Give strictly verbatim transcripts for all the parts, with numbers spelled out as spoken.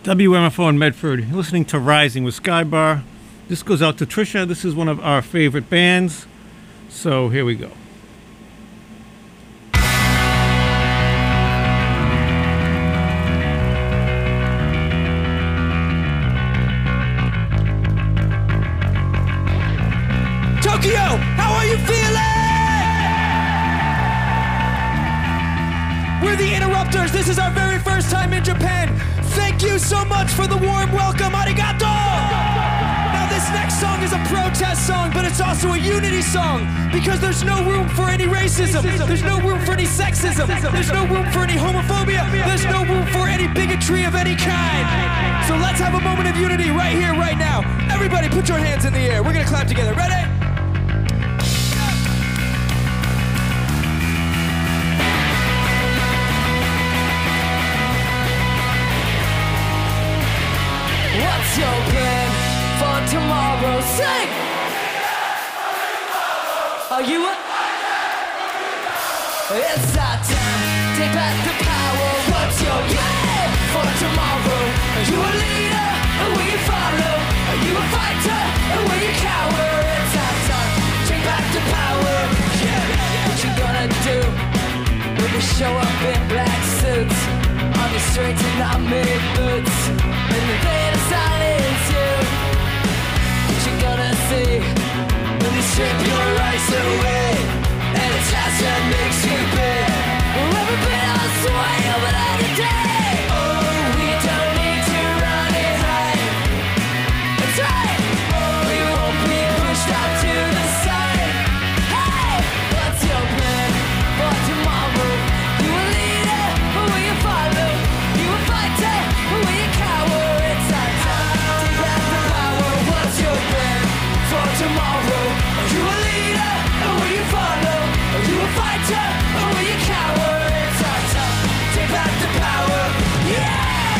W M F O in Medford. You're listening to Rising with Skybar. This goes out to Trisha. This is one of our favorite bands. So here we go. Tokyo, how are you feeling? We're the Interrupters. This is our very first time in Japan. Thank you so much for the warm welcome. Arigato! Now this next song is a protest song, but it's also a unity song because there's no room for any racism. There's no room for any sexism. There's no room for any homophobia. There's no room for any bigotry of any kind. So let's have a moment of unity right here, right now. Everybody put your hands in the air. We're gonna clap together. Ready? What's your plan for tomorrow? Sing! Are you a... It's our time, take back the power. What's your plan for tomorrow? Are you a leader, or will you follow? Are you a fighter, or will you cower? It's our time, take back the power. Yeah, what you gonna do when we show up in black suits on the streets in our mid boots? And the day to silence you. What you gonna see when they strip your rights away? And it's just that makes you big. Well, every bit I'll sway over the day. Oh, we don't need to run and hide. That's right. We won't be pushed out to the side. Hey, what's your plan for tomorrow? You a leader, or will you follow? You a fighter, or will you cower? Tomorrow, are you a leader, or will you follow? Are you a fighter, or will you cower? It's our time, take back the power, yeah!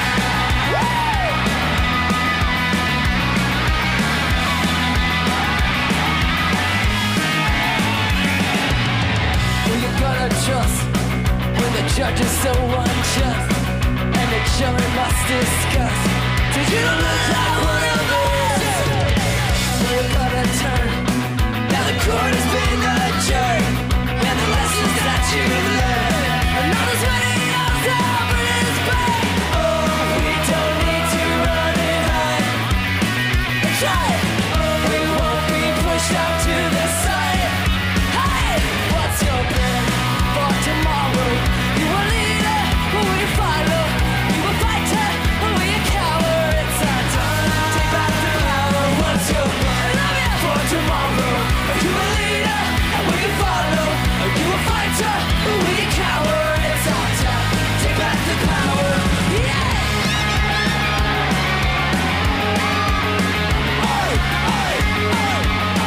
Who you gonna trust when the judge is so unjust and the jury must discuss? Did you look like one of us? We're gonna turn. Now the court has been adjourned, and the lessons that you've learned, and all this many years over this brain. Oh, we don't need to run and hide. That's right. We won't be pushed out to the side. Hey, what's your plan for tomorrow? You a leader, or will you follow? You a fighter, or will you cower? It's our time. Take back the power. What's your plan? Tomorrow, are you a leader, or will you follow? Are you a fighter, or will you cower? It's our time, take back the power, yeah! Oi, oi, oi.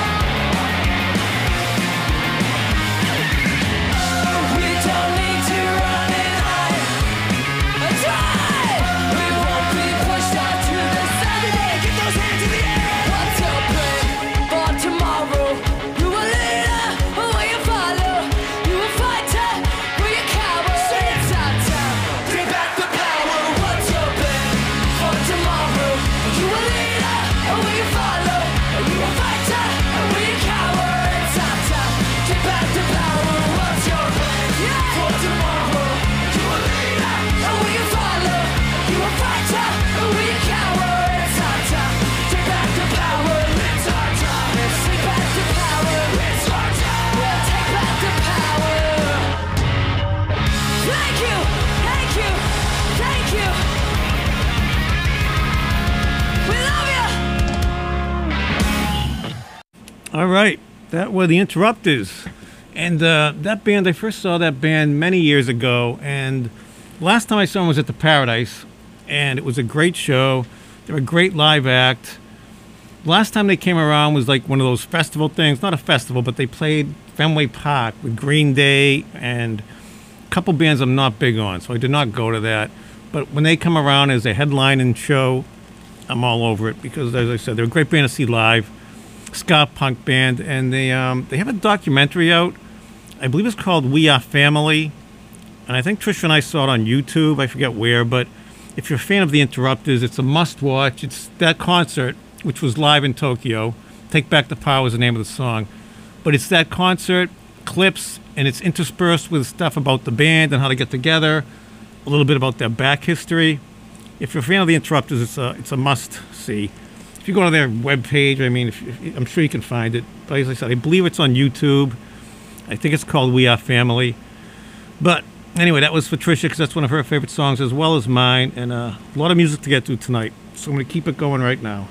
Oh, we don't need to run and hide. That's right! We won't be pushed out to the side. Everybody get those hands in the air! What's your plan? Tomorrow, you a leader, or will you follow? You a fighter, will you cower? Say it's our time, take back the power. What's your plan for tomorrow? Are you a leader, or will you follow? Are you a fighter, or will you cower? It's our time, take back the power. What's your plan for tomorrow? Are you a leader, or will you follow? Are you a fighter, or will you cower? It's our time, take back the power. It's our time. Take back the power. It's our time. We'll take back the power. Thank you. Thank you. Thank you. We love you. All right. That were the Interrupters. And uh, that band, I first saw that band many years ago. And last time I saw them was at the Paradise. And it was a great show. They were a great live act. Last time they came around was like one of those festival things. Not a festival, but they played Fenway Park with Green Day and a couple bands I'm not big on, so I did not go to that. But when they come around as a headlining show, I'm all over it because, as I said, they're a great band to see live. Ska punk band, and they um, they have a documentary out. I believe it's called We Are Family, and I think Trish and I saw it on YouTube. I forget where, but If you're a fan of the Interrupters, it's a must-watch. It's that concert, which was live in Tokyo. Take Back the Power is the name of the song. But it's that concert, clips, and it's interspersed with stuff about the band and how they get together, a little bit about their back history. If you're a fan of the Interrupters, it's a it's a must-see. If you go to their webpage, I mean, if, if, I'm sure you can find it. But as I said, I believe it's on YouTube. I think it's called We Are Family. But anyway, that was for Trisha because that's one of her favorite songs as well as mine. And uh, a lot of music to get to tonight. So I'm going to keep it going right now.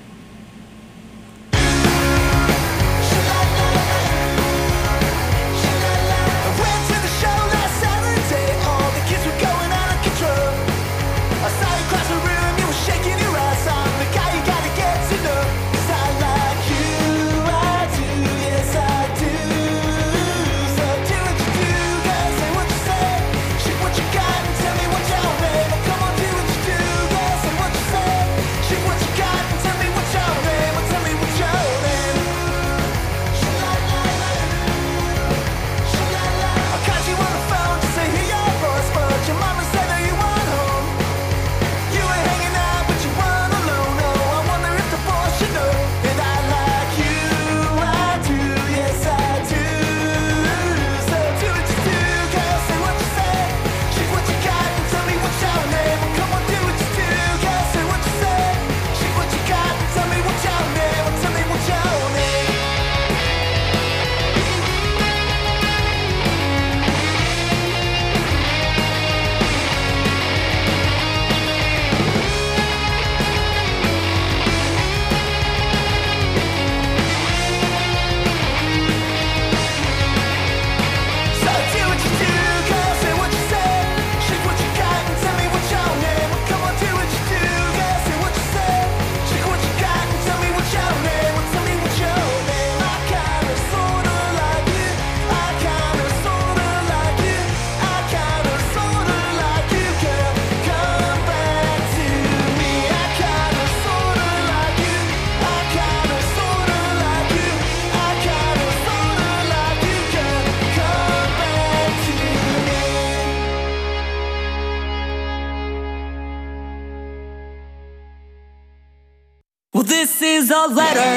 Well, this is a letter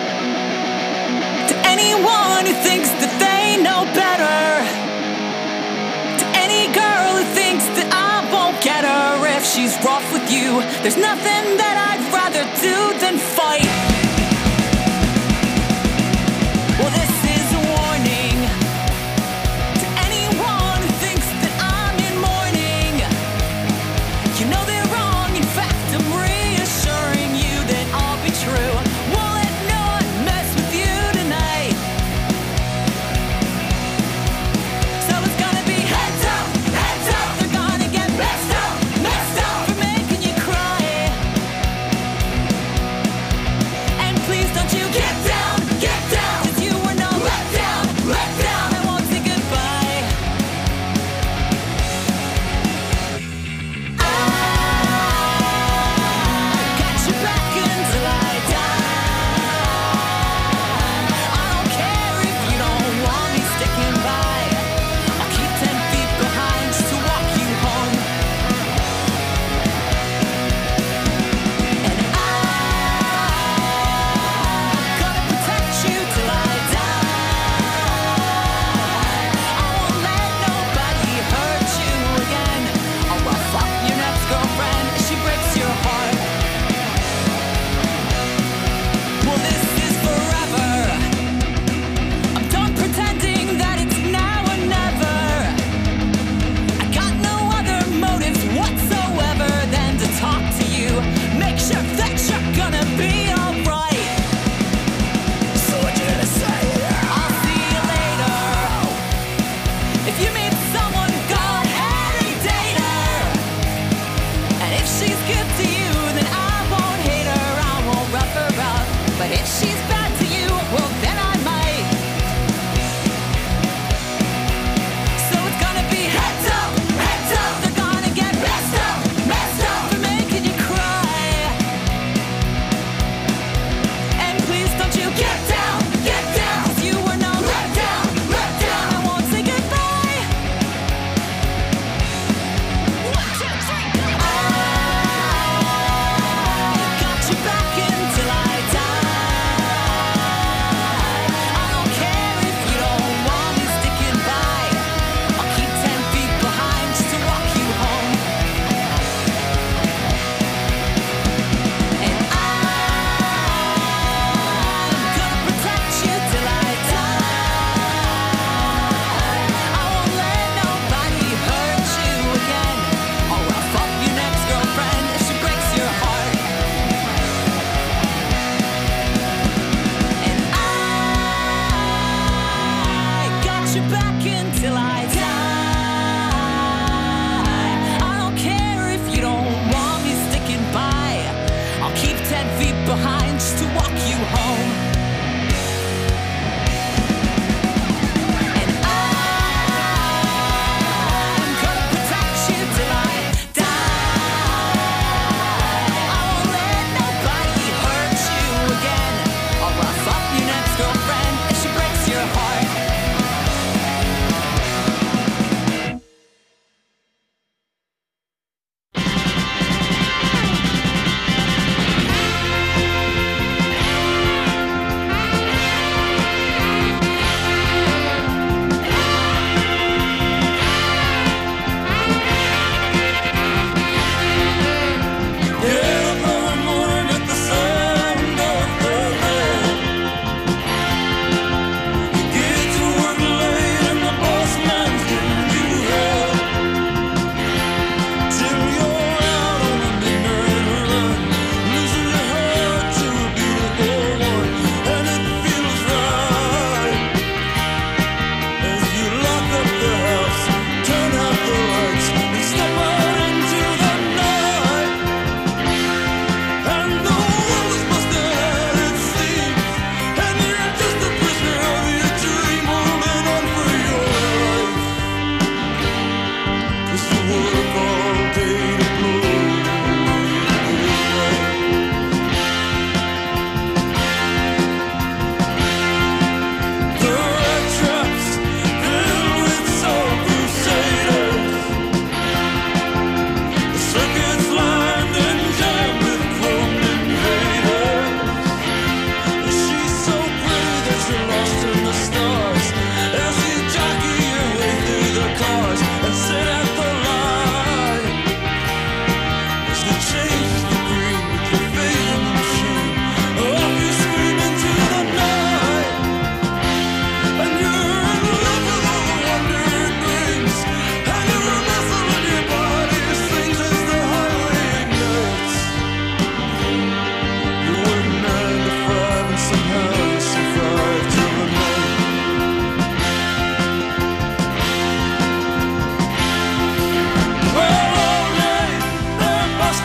to anyone who thinks that they know better. To any girl who thinks that I won't get her if she's rough with you. There's nothing that I'd rather do than fight. Well, this is a warning to anyone who thinks that I'm in mourning. You know they're wrong, in fact I'm reassuring you that I'll be true. Won't let no one mess with you tonight. So it's gonna be heads up, heads up. They're gonna get messed up, messed up for making you cry. And please don't you get down, get down, 'cause you were not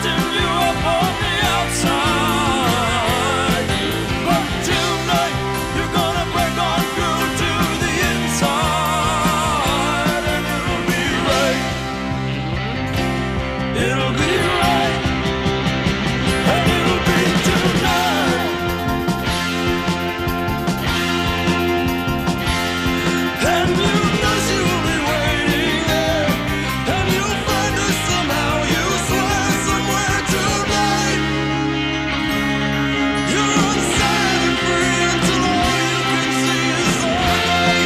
busting you up on the outside. But tonight you're gonna break on through to the inside, and it'll be right. It'll be right, and it'll be tonight. And you know she'll be waiting there, and you'll find her somehow, you swear, somewhere tonight. You're unsigned and free until all you can see is sunlight.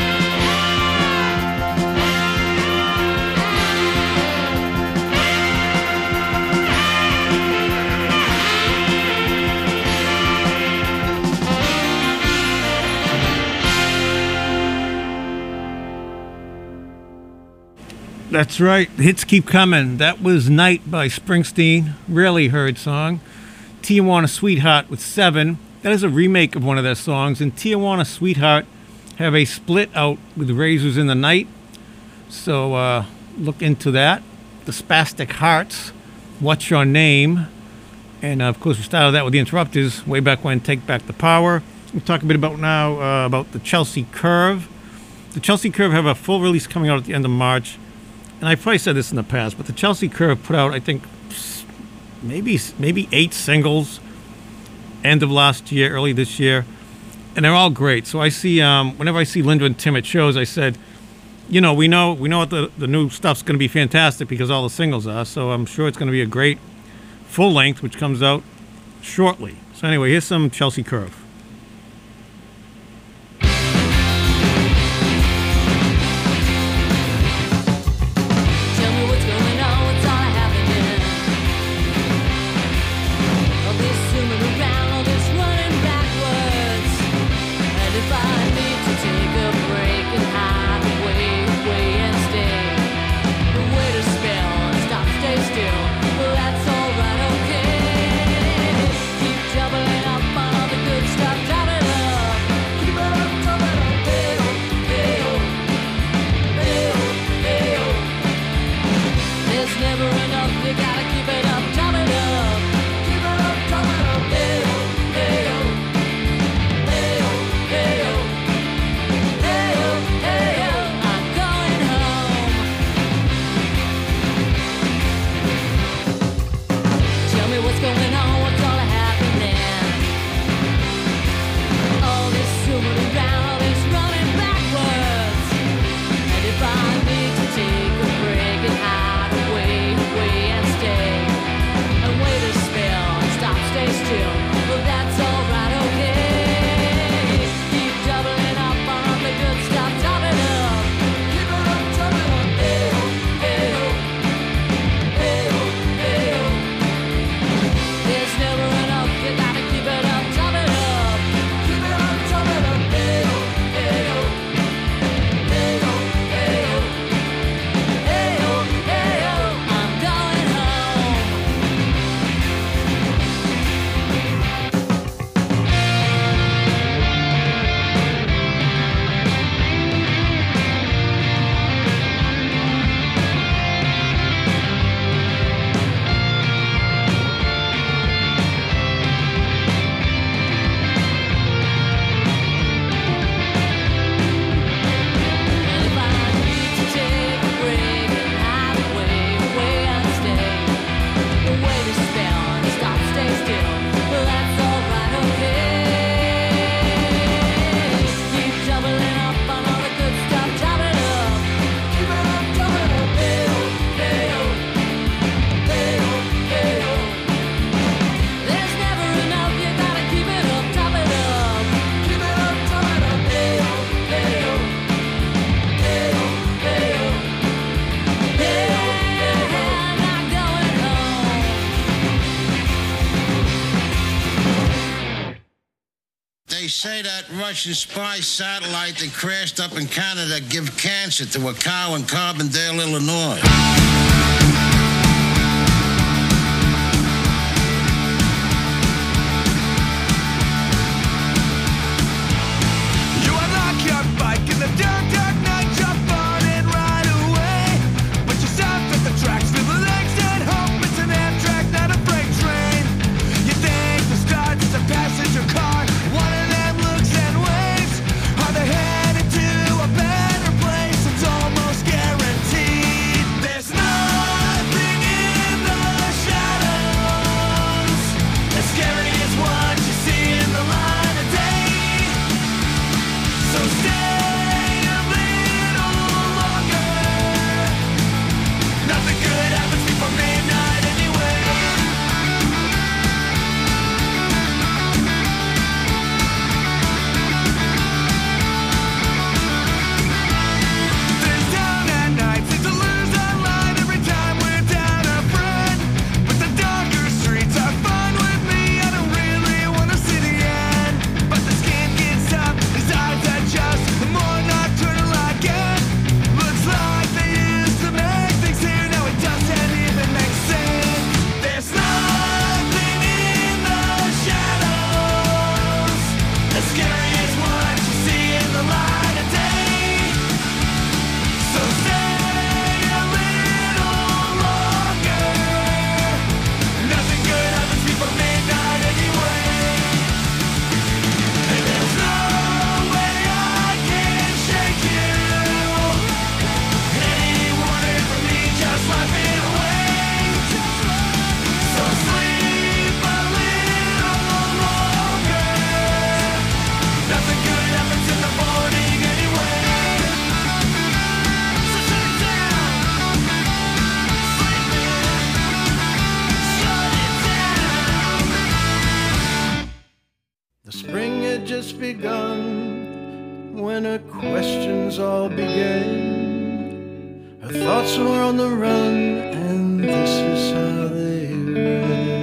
That's right. The hits keep coming. That was Night by Springsteen. Rarely heard song. Tijuana Sweetheart with Seven. That is a remake of one of their songs. And Tijuana Sweetheart have a split out with Razors in the Night. So uh, look into that. The Spastic Hearts. What's Your Name? And uh, of course we started that with the Interrupters way back when. Take Back the Power. We'll talk a bit about now uh, about the Chelsea Curve. The Chelsea Curve have a full release coming out at the end of March. And I've probably said this in the past, but the Chelsea Curve put out, I think, maybe maybe eight singles end of last year, early this year, and they're all great. So I see, um, whenever I see Linda and Tim at shows, I said, you know, we know we know what the, the new stuff's going to be fantastic because all the singles are, so I'm sure it's going to be a great full length, which comes out shortly. So anyway, here's some Chelsea Curve. Tell me what's going on, what's all happening? All this zooming around, all this running backwards. And if I need to take a break and hide away, away and stay, away to spell and stop, stay still, well that's alright, okay. Keep doubling up on all the good stuff, top it up. Keep it up, top it up, hey-oh, hey-oh, hey-oh, hey-oh. There's never enough, you gotta keep it up, top it up. Keep it up, top it up, hey-oh, hey-oh, hey-oh, hey-oh, hey-oh, hey-oh. I'm going home. Tell me what's going on, what's all happening? All this zooming around, all this running backwards. And if I need to take a break and hide away, away and stay, and wait a spell and stop, stay still, well that's alright, okay. Keep doubling up on all the good stuff, top it up. Keep it up, top it up, hey-oh, hey-oh, hey-oh, hey-oh. There's never enough, you gotta keep it up, top it up. Keep it up, top it up, hey-oh, hey-oh, hey-oh, hey-oh, hey-oh, hey-oh. I'm going home. And if I need to take a break and hide away, away and stay, away to spell and stop, stay still, well that's alright, okay. Keep doubling up on all the good stuff, top it up. Keep it up, top it up, hey-oh, hey-oh, hey-oh, hey-oh. There's never enough, you gotta keep it up, top it up. Keep it up, top it up, hey-oh, hey-oh, hey-oh, hey-oh, hey-oh, hey-oh. I'm going home. They say that Russian spy satellite that crashed up in Canada give cancer to a cow in Carbondale, Illinois. You unlock your bike in the dark, dark night, jump on it right away. But you stop at the tracks, feel the legs and hope it's an Amtrak just begun, when her questions all began. Her thoughts were on the run, and this is how they ran.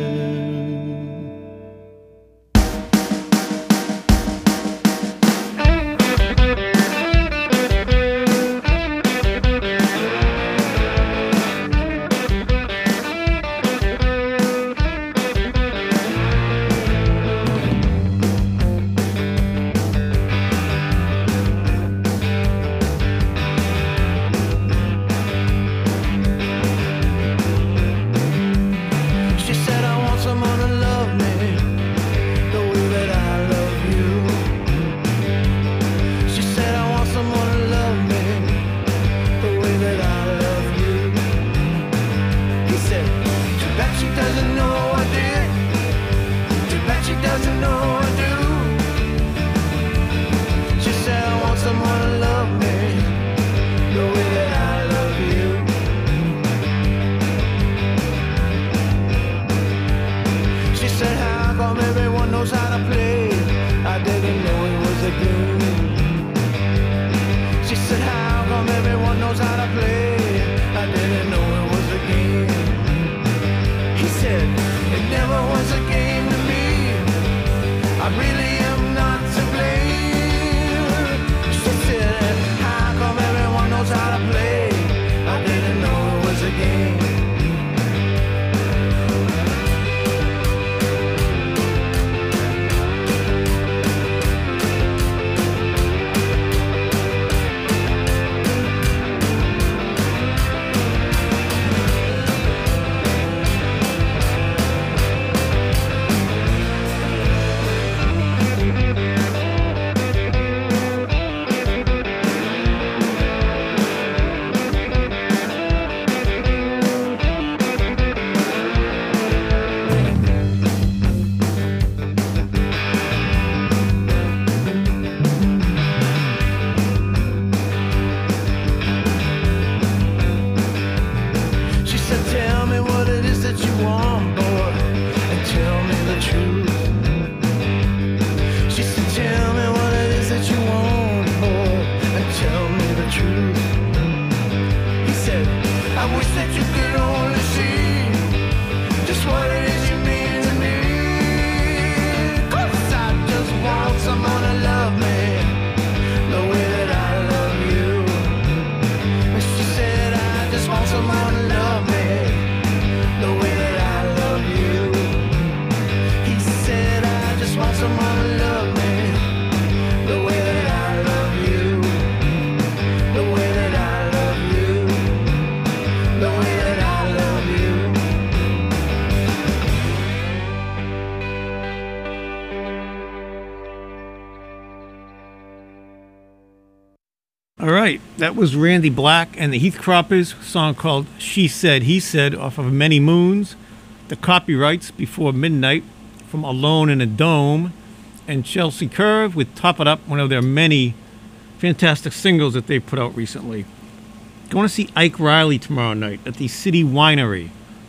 All right, that was Randy Black and the Heathcroppers, song called She Said, He Said, off of Many Moons. The copyrights Before Midnight from Alone in a Dome, and Chelsea Curve with Top It Up, one of their many fantastic singles that they've put out recently. Going to see Ike Riley tomorrow night at the City Winery.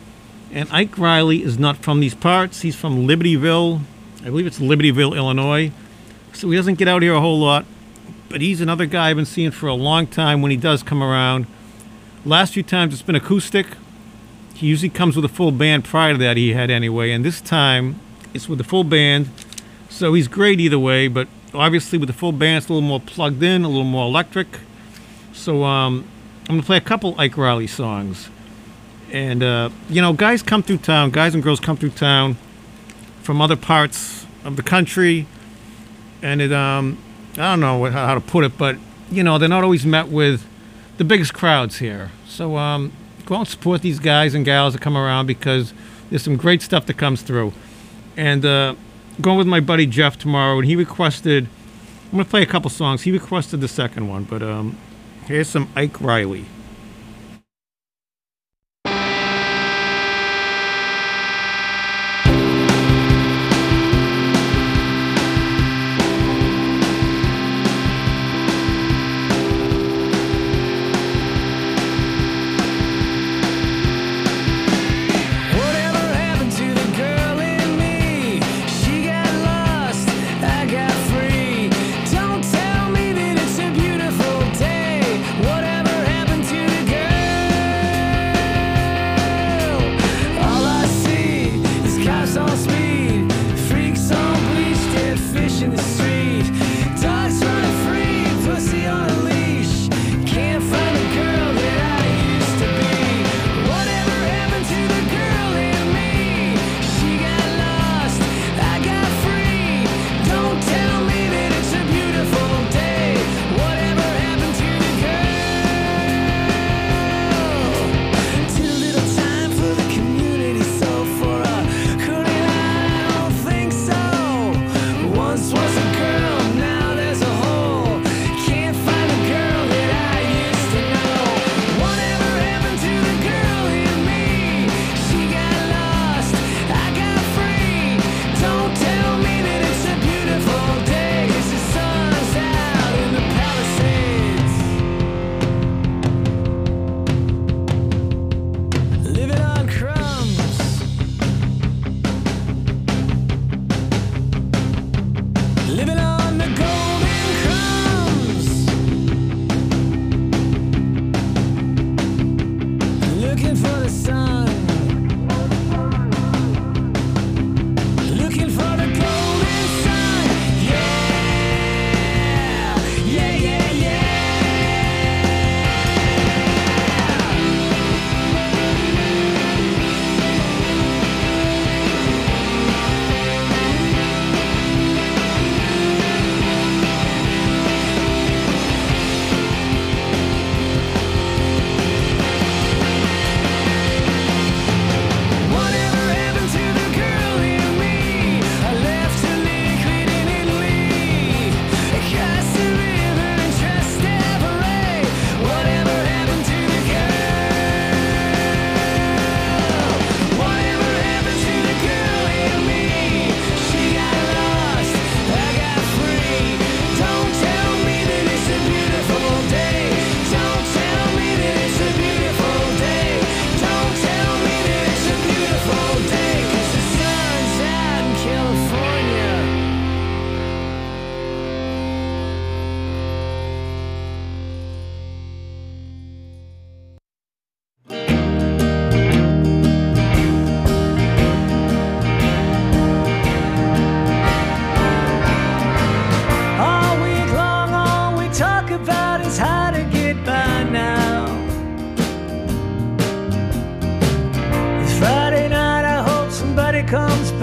And Ike Riley is not from these parts. He's from Libertyville. I believe it's Libertyville, Illinois. So he doesn't get out here a whole lot. But he's another guy I've been seeing for a long time when he does come around. Last few times it's been acoustic. He usually comes with a full band. Prior to that he had anyway. And this time it's with the full band. So he's great either way. But obviously with the full band it's a little more plugged in, a little more electric. So um, I'm going to play a couple Ike Riley songs. And, uh, you know, guys come through town, guys and girls come through town from other parts of the country. And it, um, I don't know what, how to put it, but, you know, they're not always met with the biggest crowds here. So um, go out and support these guys and gals that come around, because there's some great stuff that comes through. And uh, going with my buddy Jeff tomorrow, and he requested, I'm going to play a couple songs. He requested the second one, but um, here's some Ike Riley. Free.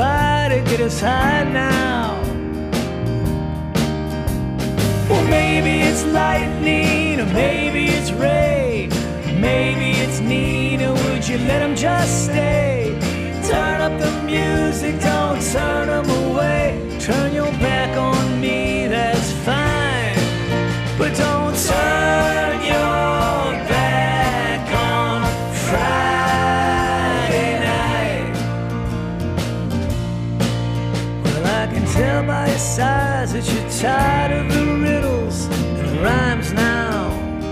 by to get us high now. Well, maybe it's lightning, or maybe it's rain, maybe it's Nina, would you let him just stay? Turn up the music, don't turn him away. Turn your back on me, that's fine, but don't turn your back on Friday night. Well, I can tell by your size that you're tired of the riddles and the rhymes now.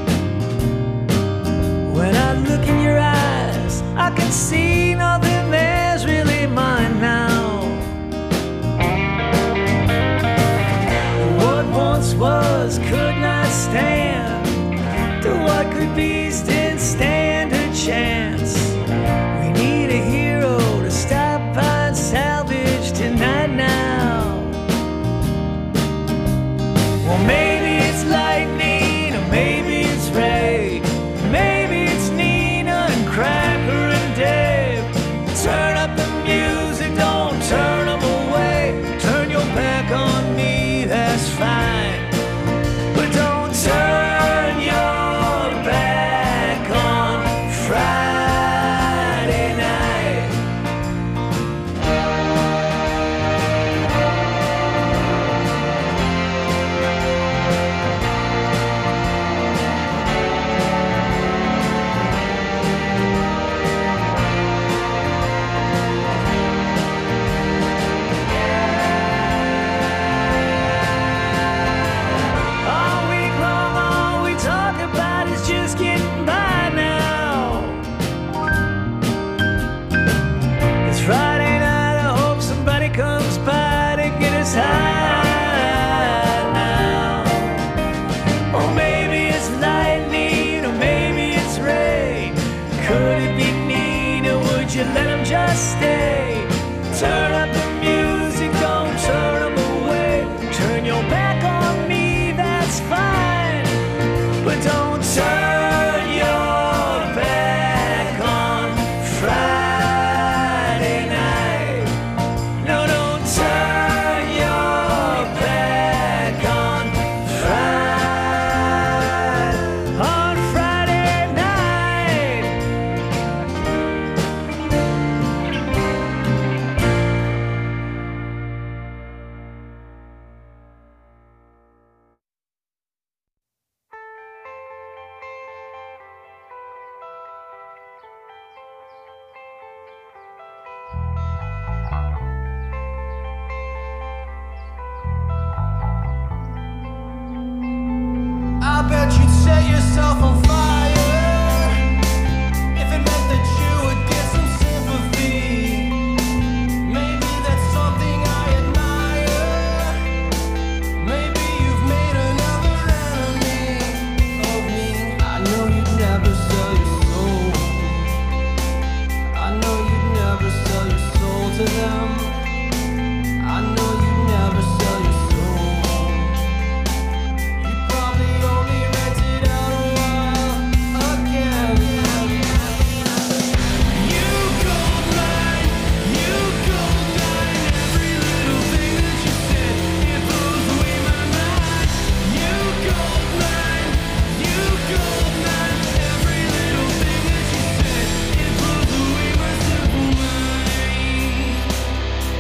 When I look in your eyes, I can see nothing there's really mine now. What once was could not stand, to what could be still stand a chance. We need a hero to stop by and salvage tonight now. Well, maybe it's lightning, or maybe it's rain, maybe it's Nina and Cracker and Dave. Turn up the music, don't turn them away. Turn your back on me, that's fine, but don't turn your back on Friday night. All week long, all we talk about is just getting by now. It's Friday night, I hope somebody comes by to get us high now. Or maybe it's lightning, or maybe it's rain. Could it be Nina, would you let him just stay? Turn up the music, don't turn him away. Turn your back on me, that's fine, but don't turn your back on Friday night. No, don't turn your back on Friday, on Friday night. I bet you'd set yourself on fire if it meant that you would get some sympathy. Maybe that's something I admire. Maybe you've made another enemy of me. I know you'd never sell your soul. I know you'd never sell your soul to them. I know you'd never sell your soul. You probably only rent it out a while again. You gold mine, you gold mine. Every little thing that you said, it blows away my mind. You gold mine, you gold mine. Every little thing that you said, it blows away my simple mind.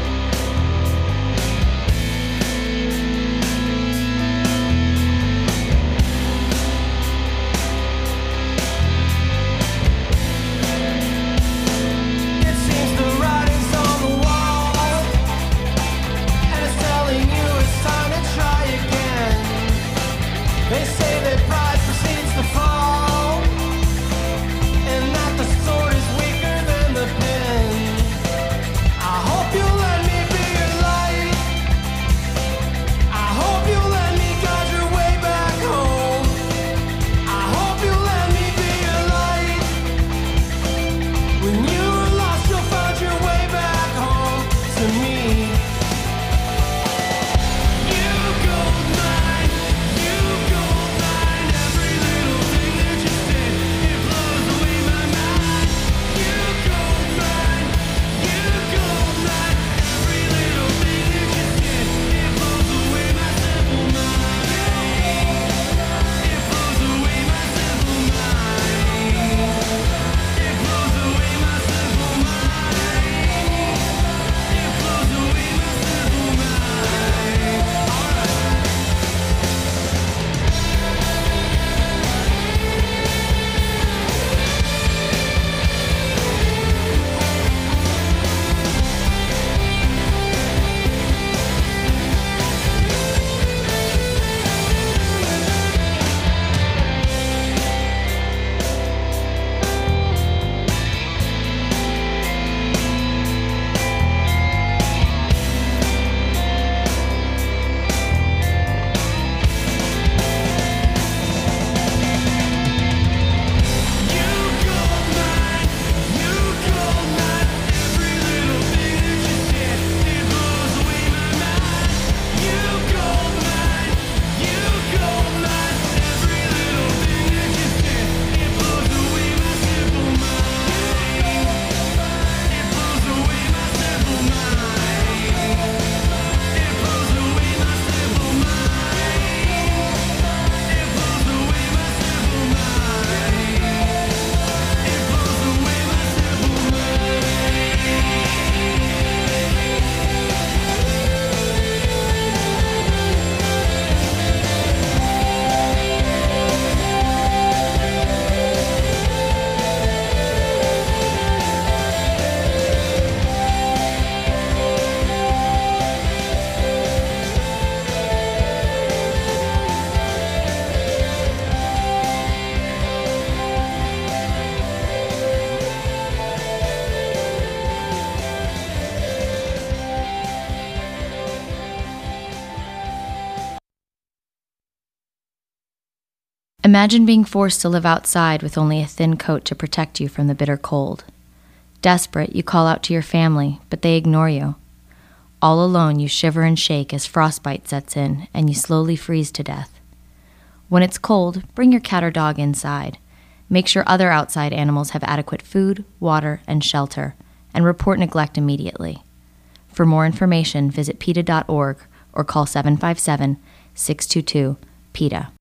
Imagine being forced to live outside with only a thin coat to protect you from the bitter cold. Desperate, you call out to your family, but they ignore you. All alone, you shiver and shake as frostbite sets in, and you slowly freeze to death. When it's cold, bring your cat or dog inside. Make sure other outside animals have adequate food, water, and shelter, and report neglect immediately. For more information, visit PETA dot org or call seven five seven, six two two, PETA.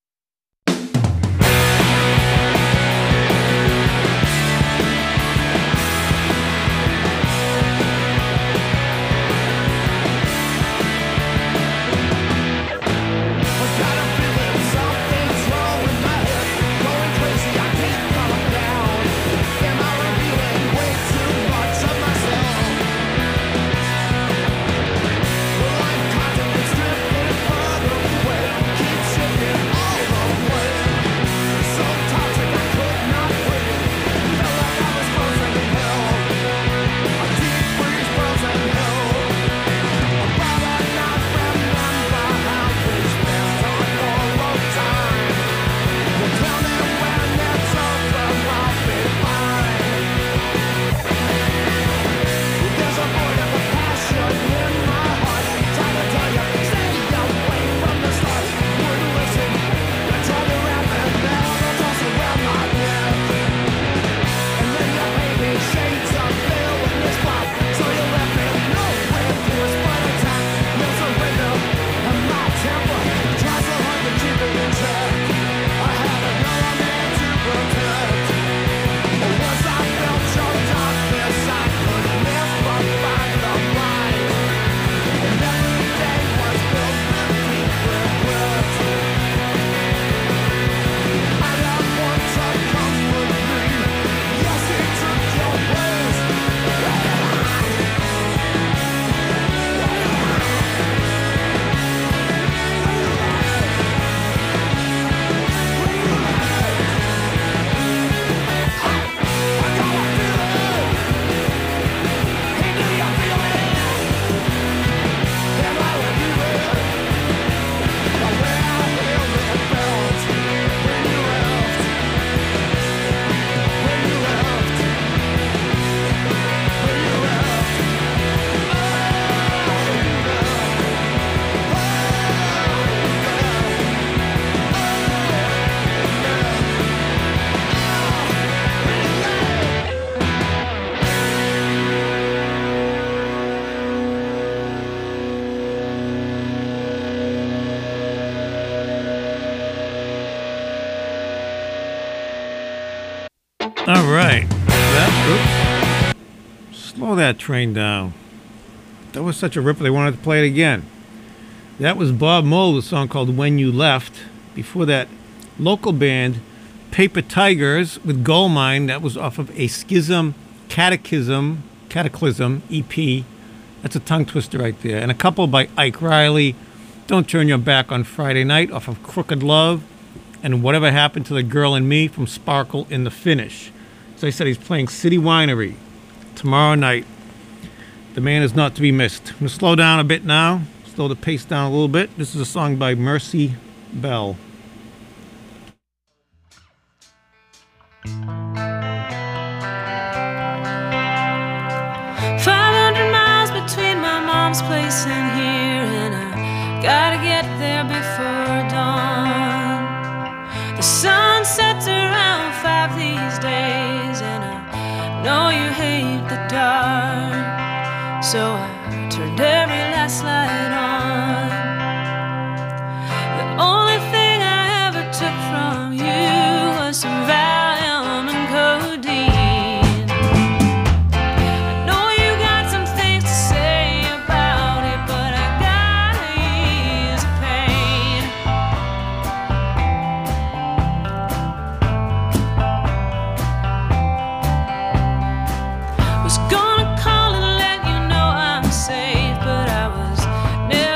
All right. That, oops. Slow that train down. That was such a ripper, they wanted to play it again. That was Bob Mould, a song called When You Left. Before that, local band Paper Tigers with Gold Mine. That was off of a Schism Catechism, Cataclysm E P. That's a tongue twister right there. And a couple by Ike Riley. Don't Turn Your Back on Friday Night off of Crooked Love. And Whatever Happened to the Girl and Me from Sparkle in the Finish. As I said, he's playing City Winery tomorrow night. The man is not to be missed. I'm going to slow down a bit now. Slow the pace down a little bit. This is a song by Mercy Bell. five hundred miles between my mom's place and here, and I gotta get there before dawn. The sun sets around five these days, and I know you hate the dark, so I turned every last light on. The only thing I ever took from you was some Valium and codeine. I know you got some things to say about it, but I gotta ease the pain. Was gonna call and let you know I'm safe, but I was never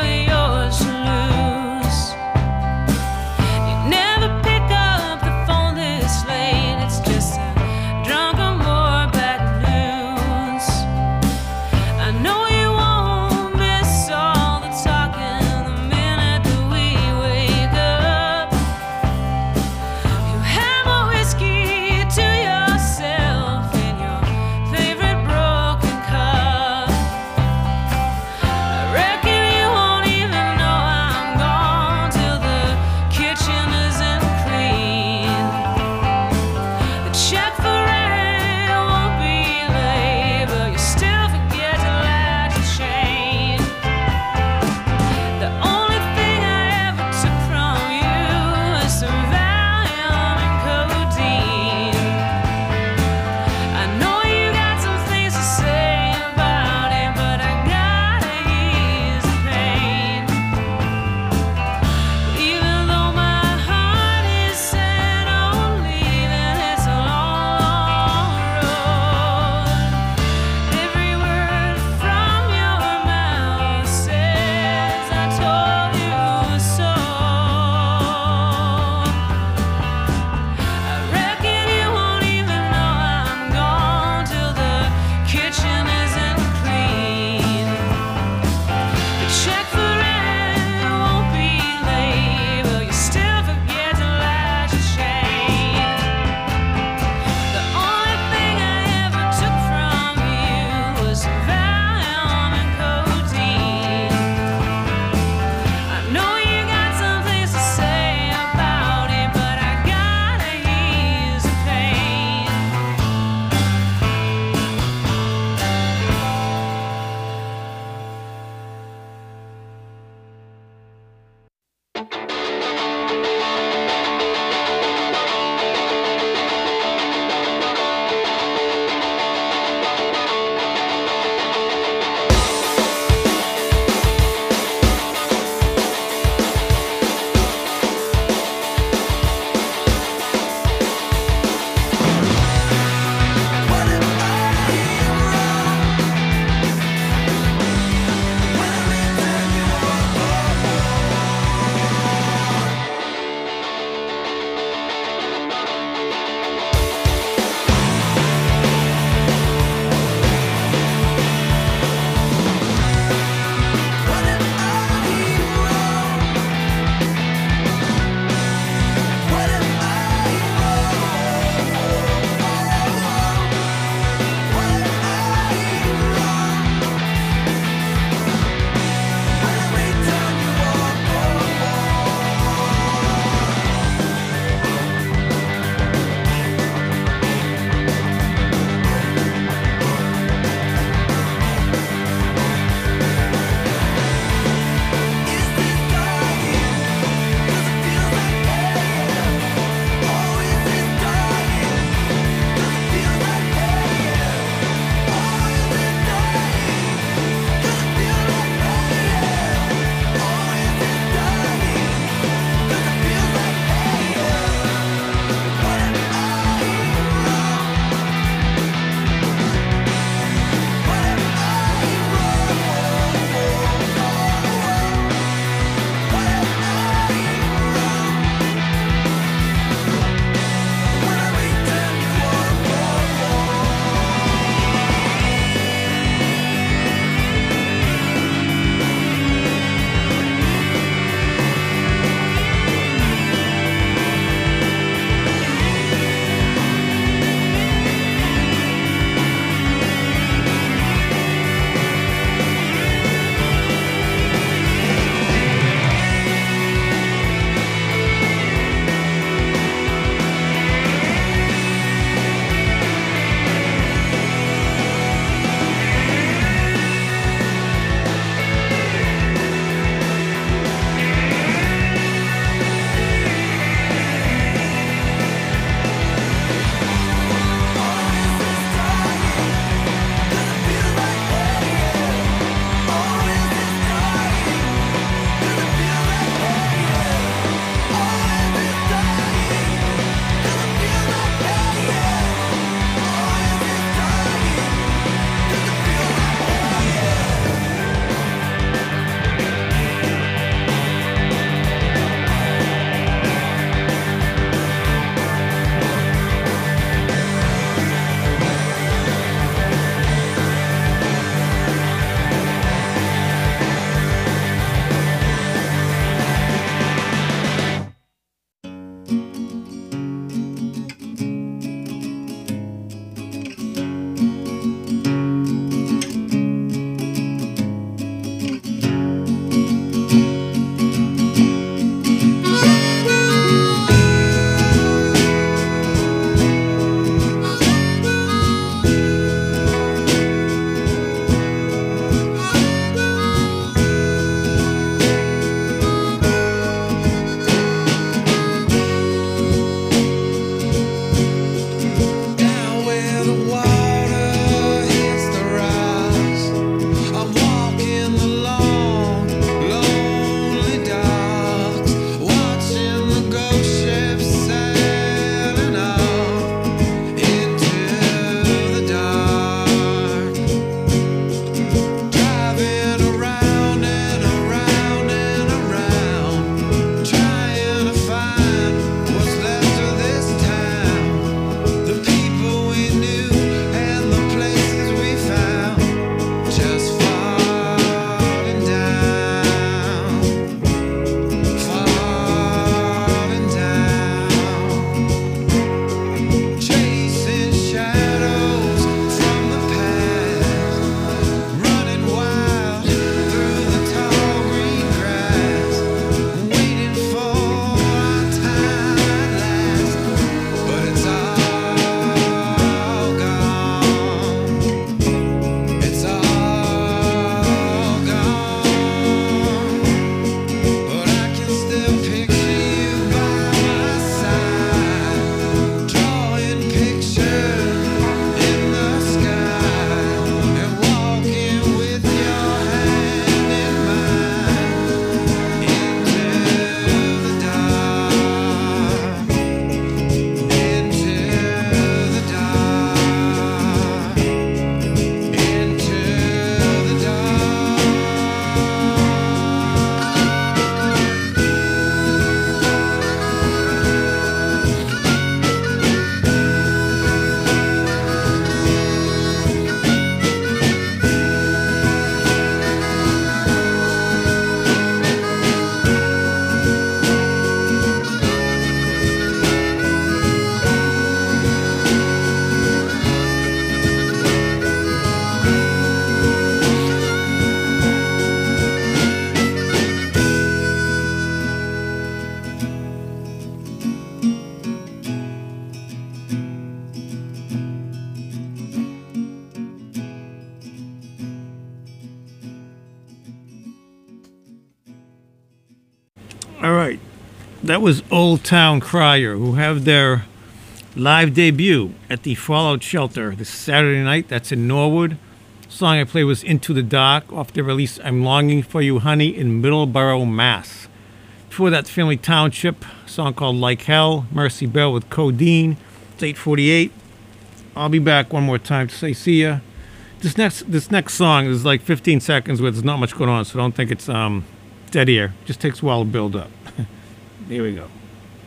That was Old Town Crier, who have their live debut at the Fallout Shelter this Saturday night. That's in Norwood. The song I played was Into the Dark off their release I'm Longing for You, Honey in Middleborough, Mass. Before that, Family Township, a song called Like Hell, Mercy Bell with Codeine. It's eight forty-eight. I'll be back one more time to say see ya. This next this next song is like fifteen seconds where there's not much going on, so don't think it's um dead air. It just takes a while to build up. Here we go.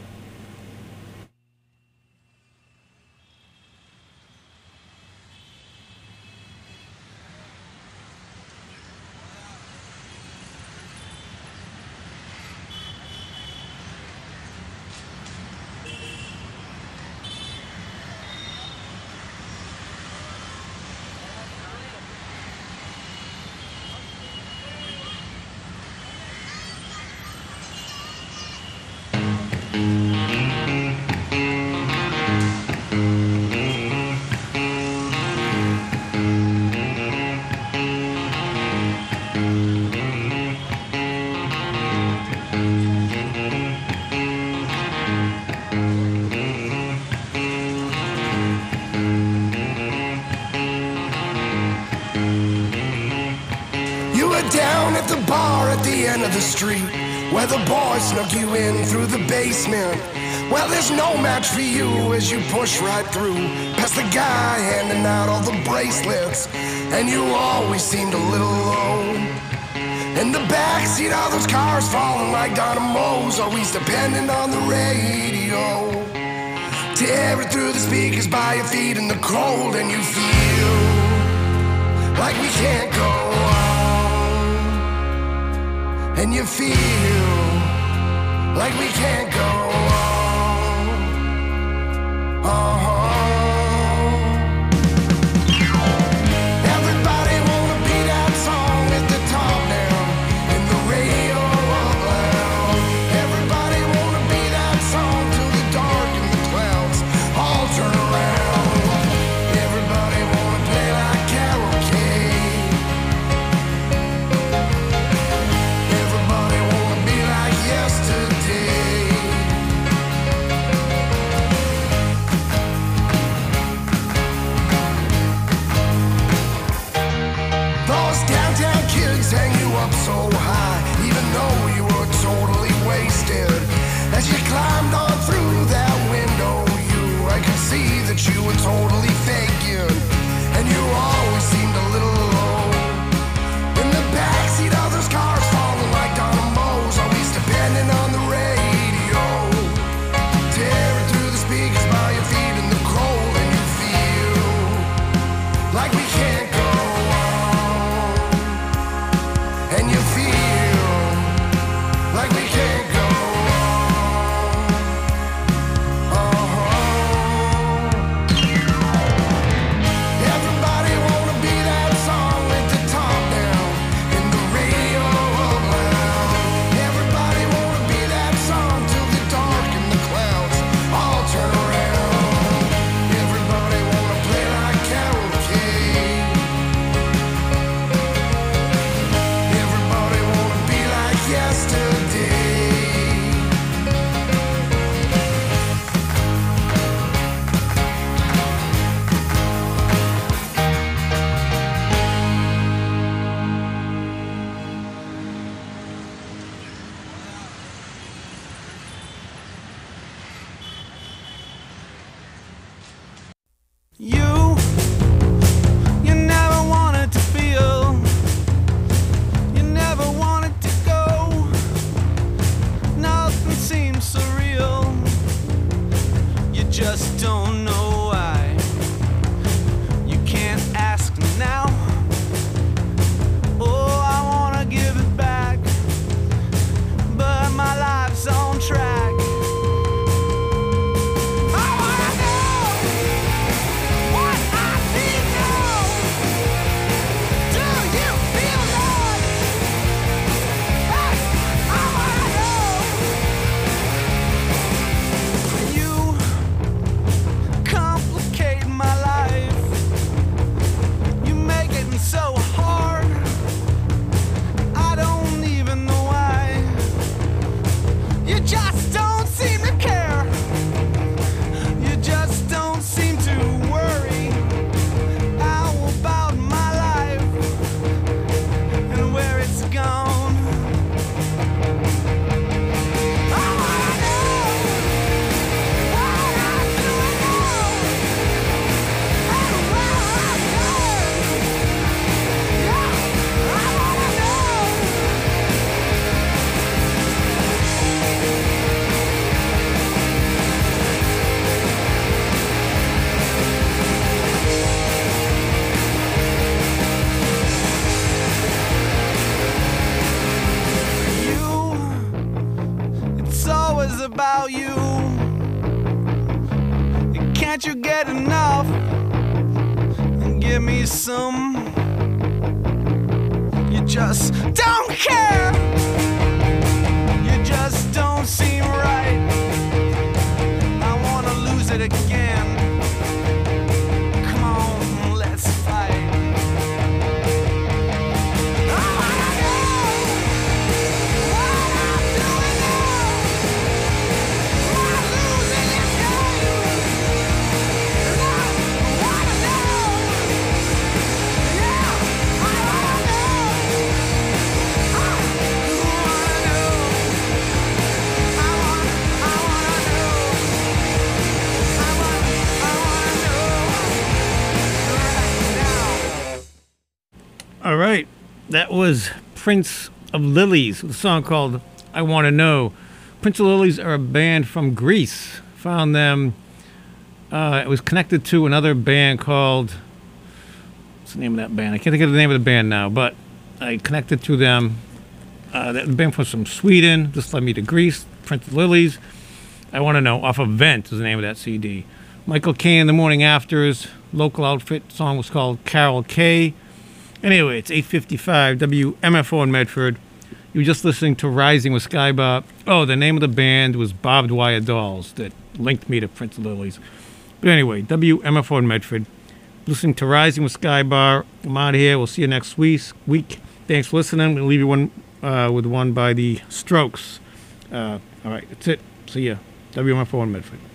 Down at the bar at the end of the street, where the boys snuck you in through the basement. Well, there's no match for you as you push right through, past the guy handing out all the bracelets, and you always seemed a little low. In the backseat of those cars falling like dynamos, always dependent on the radio. Tearing through the speakers by your feet in the cold, and you feel like we can't go on. And you feel like we can't go on. Uh-huh. Everybody wanna be that song at the top now, in the radio up loud. Everybody wanna be that song till the dark and the clouds all turn around. Everybody wanna play like karaoke. Hang you up so high, even though you were totally wasted. As you climbed on through that window, you, I could see that you were totally faking, and you always seemed a little low. In the backseat of those cars falling like dynamos, always depending on the radio. Tearing through the speakers by your feet in the cold, and you feel like we can't go. And you feel like we can't go on. Uh-huh. Everybody wanna be that song at the top now, in the radio up loud. Everybody wanna be that song till the dark and the clouds all turn around. Everybody wanna play like karaoke. Yesterday. You, you never wanted to feel, you never wanted to go. Nothing seems surreal. You just don't know why. You can't ask now. Oh, I wanna give it back, but my life's on track. Oh, I know. about you. Can't you get enough? Give me some. You just don't care. You just don't seem right. I wanna lose it again. Come on, let's fight. I wanna know what I'm doing now. I'm losing this game. And I wanna know. Yeah, I wanna know. I wanna know. I wanna, I wanna know. I wanna, I wanna know right now. All right, that was Prince of Lilies with a song called I Want to Know. Prince of Lilies are a band from Greece. Found them, uh, it was connected to another band called, what's the name of that band? I can't think of the name of the band now, but I connected to them. Uh, that band was from Sweden, just led me to Greece. Prince of Lilies, I Want to Know, off of Vent is the name of that C D. Michael Caine, The Morning Afters, local outfit, song was called Carol K. Anyway, it's eight fifty-five, W M F O in Medford. You were just listening to Rising with Skybar. Oh, the name of the band was Barbed Wire Dolls that linked me to Prince of Lilies. But anyway, W M F O in Medford. Listening to Rising with Skybar. I'm out of here. We'll see you next week. week. Thanks for listening. We'll leave you one uh, with one by the Strokes. Uh, all right, that's it. See ya. W M F O in Medford.